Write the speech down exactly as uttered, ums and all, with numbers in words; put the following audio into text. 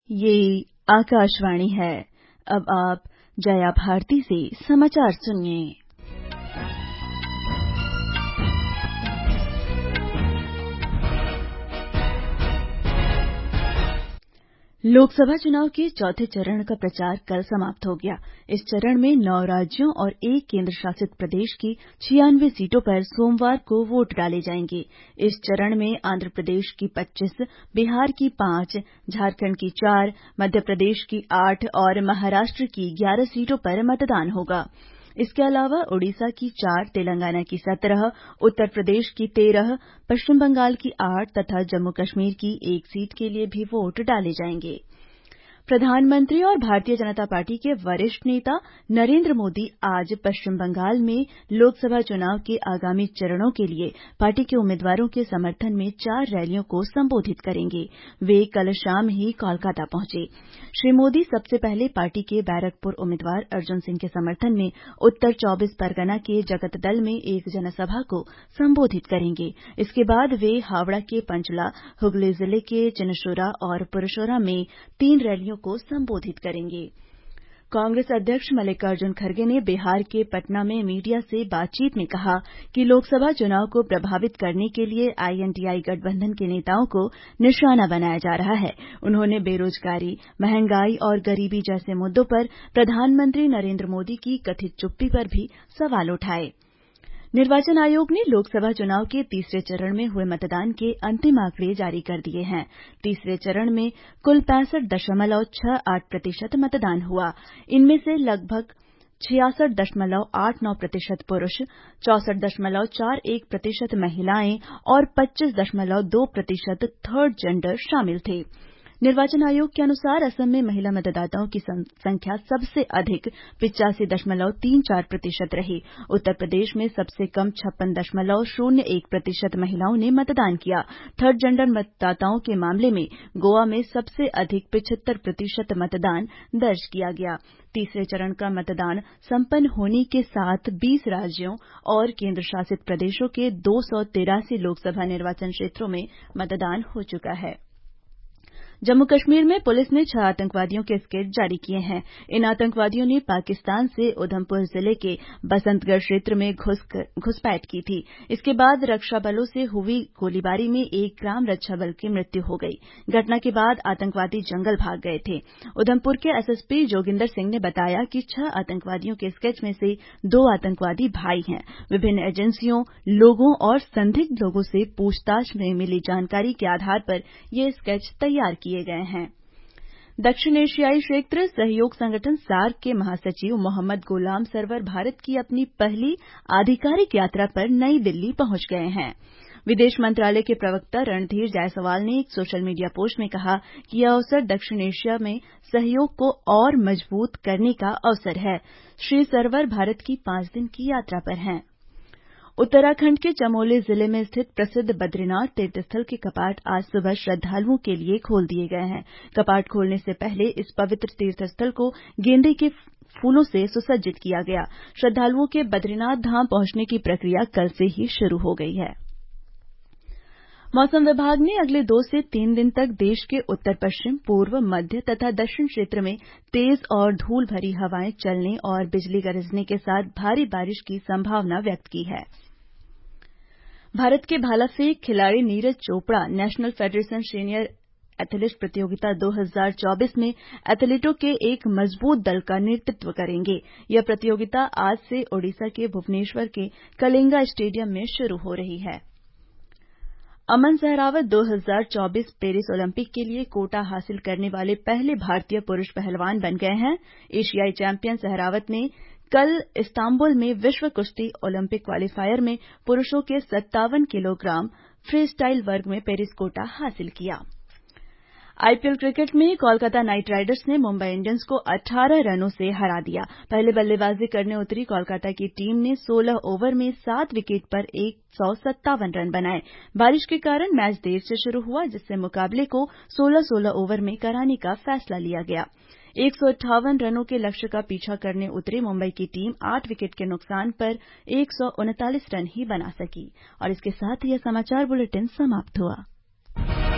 ये आकाशवाणी है। अब आप जया भारती से समाचार सुनिए। लोकसभा चुनाव के चौथे चरण का प्रचार कल समाप्त हो गया। इस चरण में नौ राज्यों और एक केंद्र शासित प्रदेश की छियानवे सीटों पर सोमवार को वोट डाले जाएंगे। इस चरण में आंध्र प्रदेश की पच्चीस, बिहार की पांच, झारखंड की चार, मध्य प्रदेश की आठ और महाराष्ट्र की ग्यारह सीटों पर मतदान होगा। इसके अलावा ओडिशा की चार, तेलंगाना की सत्रह, उत्तर प्रदेश की तेरह, पश्चिम बंगाल की आठ तथा जम्मू कश्मीर की एक सीट के लिए भी वोट डाले जाएंगे। प्रधानमंत्री और भारतीय जनता पार्टी के वरिष्ठ नेता नरेंद्र मोदी आज पश्चिम बंगाल में लोकसभा चुनाव के आगामी चरणों के लिए पार्टी के उम्मीदवारों के समर्थन में चार रैलियों को संबोधित करेंगे। वे कल शाम ही कोलकाता पहुंचे। श्री मोदी सबसे पहले पार्टी के बैरकपुर उम्मीदवार अर्जुन सिंह के समर्थन में उत्तर चौबीस परगना के जगतदल में एक जनसभा को संबोधित करेंगे। इसके बाद वे हावड़ा के पंचला, हुगली जिले के चिनशोरा और पुरुषोरा में तीन रैलियों को संबोधित करेंगे। कांग्रेस अध्यक्ष मल्लिकार्जुन खड़गे ने बिहार के पटना में मीडिया से बातचीत में कहा कि लोकसभा चुनाव को प्रभावित करने के लिए आईएनडीआई गठबंधन के नेताओं को निशाना बनाया जा रहा है। उन्होंने बेरोजगारी, महंगाई और गरीबी जैसे मुद्दों पर प्रधानमंत्री नरेंद्र मोदी की कथित चुप्पी पर भी सवाल उठाए। निर्वाचन आयोग ने लोकसभा चुनाव के तीसरे चरण में हुए मतदान के अंतिम आंकड़े जारी कर दिए हैं। तीसरे चरण में कुल पैंसठ दशमलव छह आठ प्रतिशत मतदान हुआ। इनमें से लगभग छियासठ दशमलव आठ नौ प्रतिशत पुरुष, चौसठ दशमलव चार एक प्रतिशत महिलाएं और पच्चीस दशमलव दो प्रतिशत थर्ड जेंडर शामिल थे। निर्वाचन आयोग के अनुसार असम में महिला मतदाताओं की संख्या सबसे अधिक पिचासी दशमलव तीन चार प्रतिशत रही। उत्तर प्रदेश में सबसे कम छप्पन दशमलव शून्य एक प्रतिशत महिलाओं ने मतदान किया। थर्ड जेंडर मतदाताओं के मामले में गोवा में सबसे अधिक पिछहत्तर प्रतिशत मतदान दर्ज किया गया। तीसरे चरण का मतदान संपन्न होने के साथ बीस राज्यों और केंद्र शासित प्रदेशों के दो सौ तिरासी लोकसभा निर्वाचन क्षेत्रों में मतदान हो चुका है। जम्मू कश्मीर में पुलिस ने छह आतंकवादियों के स्केच जारी किए हैं। इन आतंकवादियों ने पाकिस्तान से उधमपुर जिले के बसंतगढ़ क्षेत्र में घुसपैठ की थी। इसके बाद रक्षा बलों से हुई गोलीबारी में एक ग्राम रक्षा बल की मृत्यु हो गई। घटना के बाद आतंकवादी जंगल भाग गए थे। उधमपुर के एसएसपी जोगिंदर सिंह ने बताया कि छह आतंकवादियों के स्केच में से दो आतंकवादी भाई हैं। विभिन्न एजेंसियों, लोगों और संदिग्ध लोगों से पूछताछ में मिली जानकारी के आधार पर ये स्केच तैयार किए किए गए हैं। दक्षिण एशियाई क्षेत्र सहयोग संगठन सार्क के महासचिव मोहम्मद गुलाम सरवर भारत की अपनी पहली आधिकारिक यात्रा पर नई दिल्ली पहुंच गए हैं। विदेश मंत्रालय के प्रवक्ता रणधीर जायसवाल ने एक सोशल मीडिया पोस्ट में कहा कि यह अवसर दक्षिण एशिया में सहयोग को और मजबूत करने का अवसर है। श्री सरवर भारत की पांच दिन की यात्रा पर हैं। उत्तराखंड के चमोली जिले में स्थित प्रसिद्ध बद्रीनाथ तीर्थस्थल के कपाट आज सुबह श्रद्धालुओं के लिए खोल दिए गए हैं। कपाट खोलने से पहले इस पवित्र तीर्थस्थल को गेंदे के फूलों से सुसज्जित किया गया। श्रद्धालुओं के बद्रीनाथ धाम पहुंचने की प्रक्रिया कल से ही शुरू हो गई है। मौसम विभाग ने अगले दो से तीन दिन तक देश के उत्तर पश्चिम, पूर्व, मध्य तथा दक्षिण क्षेत्र में तेज और धूल भरी हवाएं चलने और बिजली गरजने के साथ भारी बारिश की संभावना व्यक्त की है। भारत के भाला फेंक खिलाड़ी Neeraj Chopra national federation senior athlete प्रतियोगिता दो हज़ार चौबीस में एथलीटों के एक मजबूत दल का नेतृत्व करेंगे। यह प्रतियोगिता आज से ओडिशा के भुवनेश्वर के कलिंगा स्टेडियम में शुरू हो रही है। अमन सहरावत दो हज़ार चौबीस पेरिस ओलंपिक के लिए कोटा हासिल करने वाले पहले भारतीय पुरुष पहलवान बन गए हैं। एशियाई चैंपियन सहरावत ने कल इस्तांबुल में विश्व कुश्ती ओलंपिक क्वालीफायर में पुरुषों के सत्तावन किलोग्राम फ्री स्टाइल वर्ग में पेरिस कोटा हासिल किया। आईपीएल क्रिकेट में कोलकाता नाइट राइडर्स ने मुंबई इंडियंस को अठारह रनों से हरा दिया। पहले बल्लेबाजी करने उतरी कोलकाता की टीम ने सोलह ओवर में सात विकेट पर एक सौ सत्तावन रन बनाए। बारिश के कारण मैच देर से शुरू हुआ, जिससे मुकाबले को सोलह सोलह ओवर में कराने का फैसला लिया गया। एक सौ अट्ठावन रनों के लक्ष्य का पीछा करने उतरी मुंबई की टीम आठ विकेट के नुकसान पर एक सौ उनतालीस रन ही बना सकी। और इसके साथ ही यह समाचार बुलेटिन समाप्त हुआ।